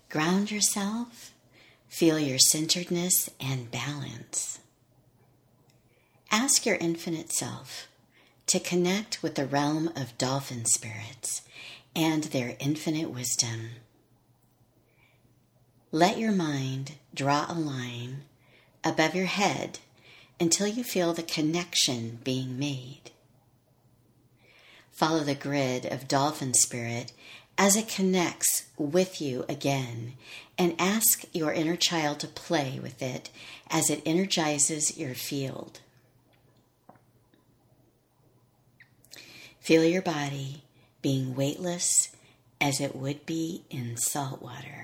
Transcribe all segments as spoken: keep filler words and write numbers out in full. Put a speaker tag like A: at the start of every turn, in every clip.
A: Ground yourself. Feel your centeredness and balance. Ask your infinite self to connect with the realm of dolphin spirits and their infinite wisdom. Let your mind draw a line above your head until you feel the connection being made. Follow the grid of dolphin spirit as it connects with you again, and ask your inner child to play with it as it energizes your field. Feel your body being weightless as it would be in salt water.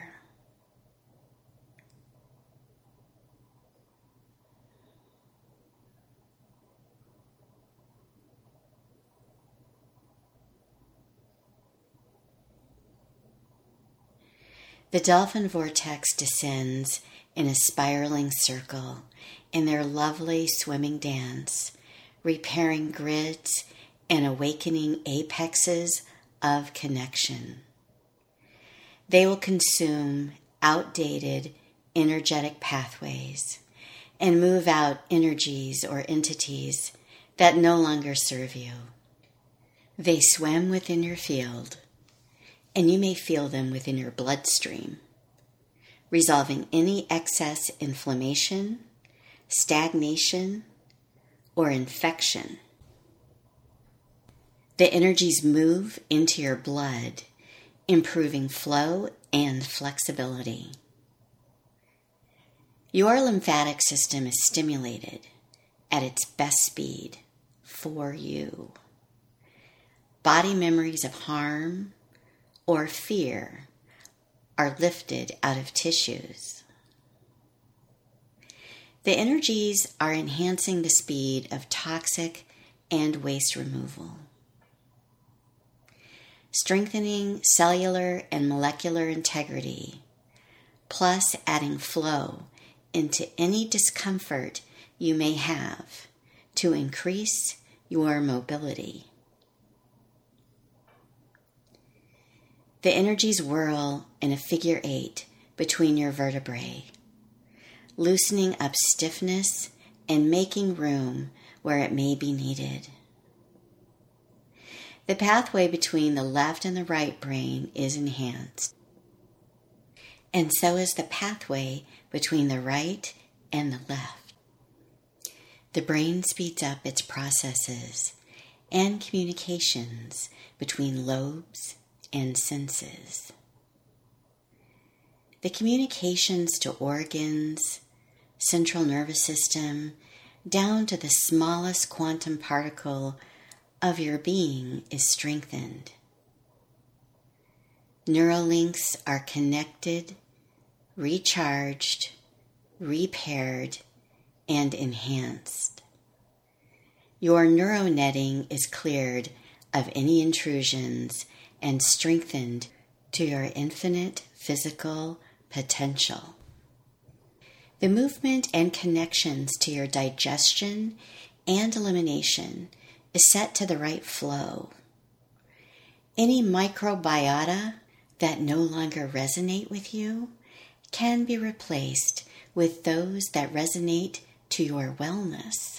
A: The dolphin vortex descends in a spiraling circle in their lovely swimming dance, repairing grids and awakening apexes of connection. They will consume outdated energetic pathways and move out energies or entities that no longer serve you. They swim within your field, and you may feel them within your bloodstream, resolving any excess inflammation, stagnation, or infection. The energies move into your blood, improving flow and flexibility. Your lymphatic system is stimulated at its best speed for you. Body memories of harm or fear are lifted out of tissues. The energies are enhancing the speed of toxic and waste removal, strengthening cellular and molecular integrity, plus adding flow into any discomfort you may have to increase your mobility. The energies whirl in a figure eight between your vertebrae, loosening up stiffness and making room where it may be needed. The pathway between the left and the right brain is enhanced, and so is the pathway between the right and the left. The brain speeds up its processes and communications between lobes and senses. The communications to organs, central nervous system, down to the smallest quantum particle of your being is strengthened. Neurolinks are connected, recharged, repaired, and enhanced. Your neuronetting is cleared of any intrusions and strengthened to your infinite physical potential. The movement and connections to your digestion and elimination is set to the right flow. Any microbiota that no longer resonate with you can be replaced with those that resonate to your wellness.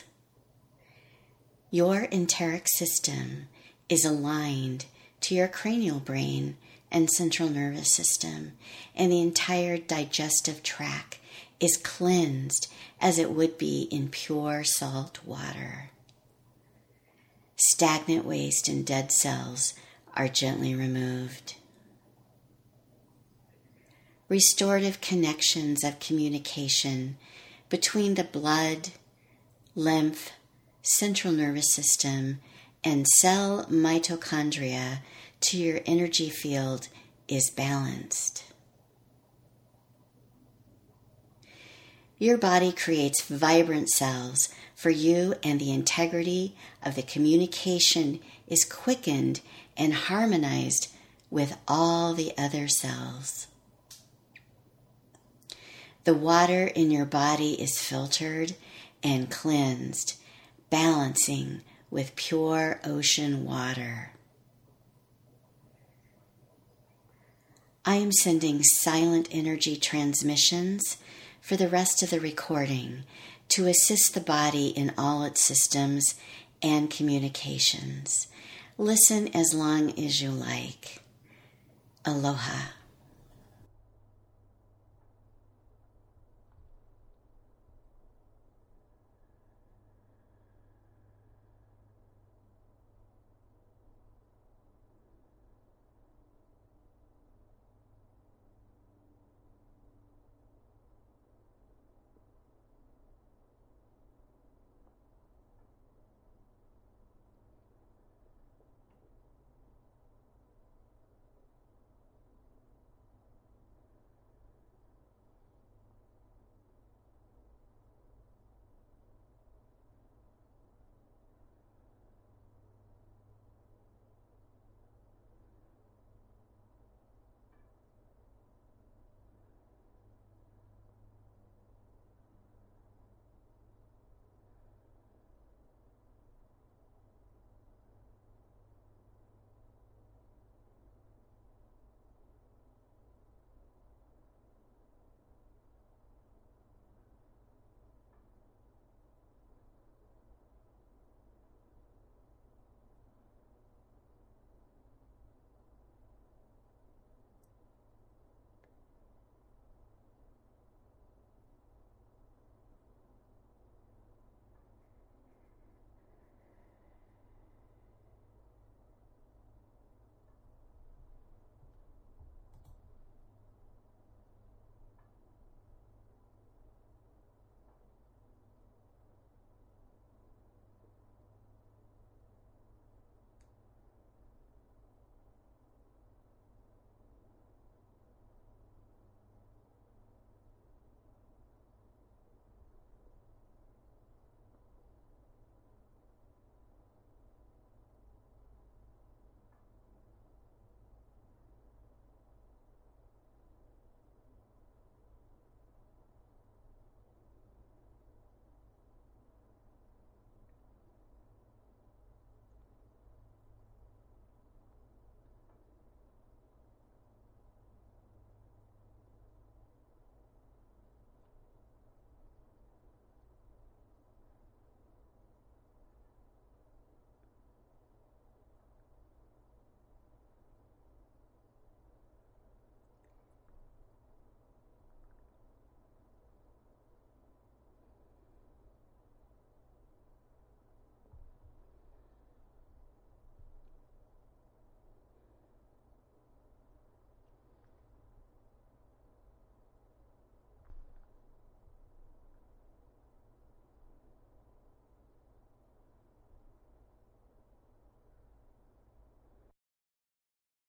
A: Your enteric system is aligned to your cranial brain and central nervous system, and the entire digestive tract is cleansed as it would be in pure salt water. Stagnant waste and dead cells are gently removed. Restorative connections of communication between the blood, lymph, central nervous system, and cell mitochondria to your energy field is balanced. Your body creates vibrant cells for you, and the integrity of the communication is quickened and harmonized with all the other cells. The water in your body is filtered and cleansed, balancing with pure ocean water. I am sending silent energy transmissions for the rest of the recording to assist the body in all its systems and communications. Listen as long as you like. Aloha.